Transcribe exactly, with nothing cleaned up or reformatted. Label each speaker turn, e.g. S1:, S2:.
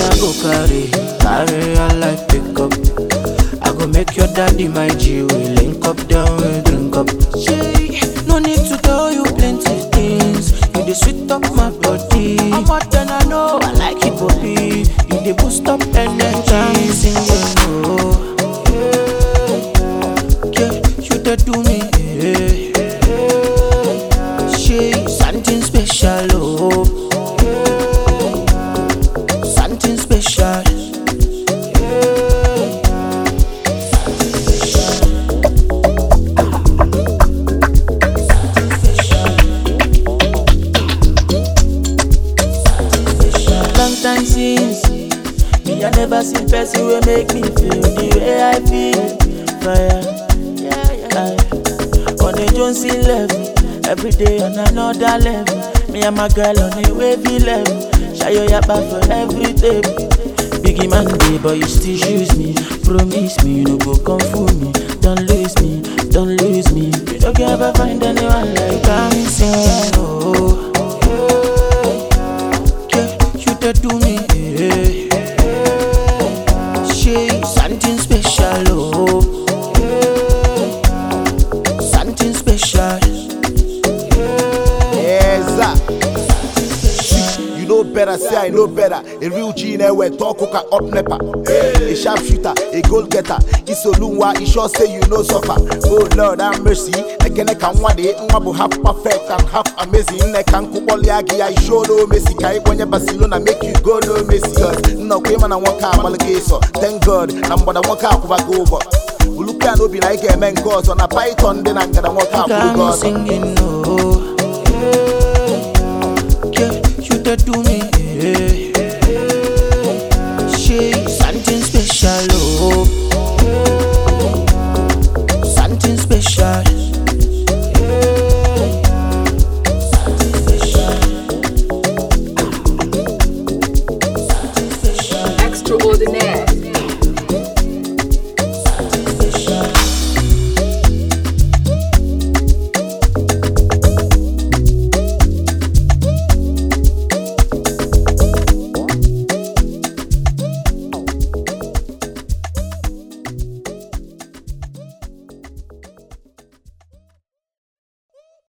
S1: I go carry, carry a life pick up. I go make your daddy my G, we link up, down we drink up. Shey, no need to tell you plenty things. You dey sweet up my body. I'm more than I know, I like it, Bobby. You dey boost up energy, sing you know. Yeah, you dey do me, yeah. Shey, something special, oh. Something special. Long since me, I never seen person will make me feel the way I feel. Fire, yeah, yeah. On a Jonesy level, every day on another level. Me and my girl on a wavy level. Shy your yapa for every table. Biggie man day, but you still choose me. Promise me you no go come fool me. Don't lose me, don't lose me. You don't ever find anyone like I'm saying, oh. Do me, yeah. Shey, something special, oh. Yeah. Something special.
S2: Yes, sir. You know better, say I know better. A real G where talk cook up nepa. A sharpshooter, a goal getter. Isolunwa, he sure say you know suffer. Oh Lord, have mercy. Again, I can one day, Mwabu half perfect and half amazing. I can Kupoliagi, I show no Messi. Kai when you Barcelona make you go no Messi. Cause no came and I walk out Malagaso. Thank God, I'm gonna walk out of a go over. Look at open like a man cause on a python, then I'm gonna walk out of God.
S1: Singing, no. Yeah, you do me.